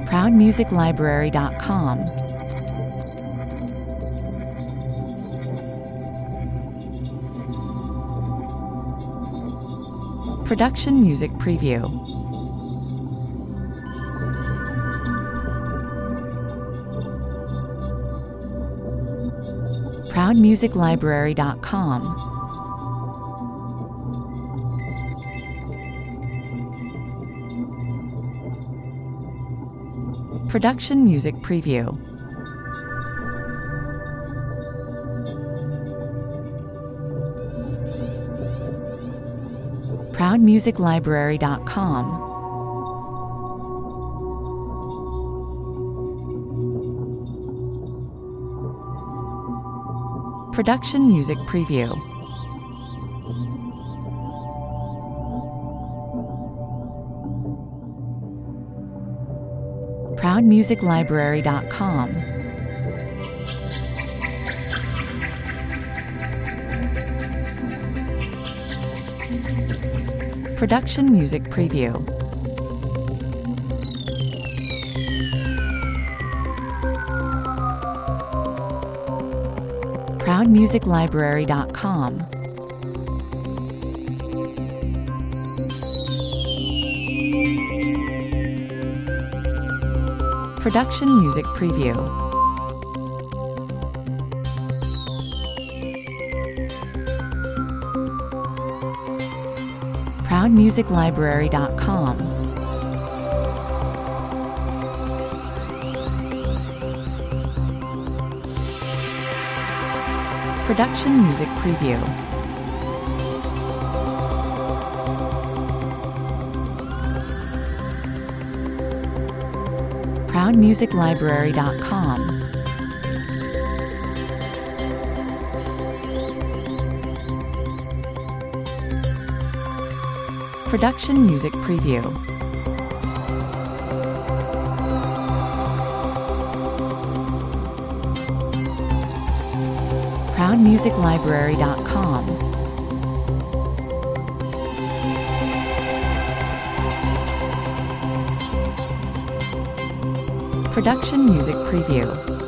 ProudMusicLibrary.com. Production Music Preview. ProudMusicLibrary.com. Production Music Preview. ProudMusicLibrary.com. Production Music Preview. ProudMusicLibrary.com. Production Music Preview. ProudMusicLibrary.com. Production Music Preview. ProudMusicLibrary.com. Production Music Preview. ProudMusicLibrary.com. Production Music Preview. ProudMusicLibrary.com. Production Music Preview.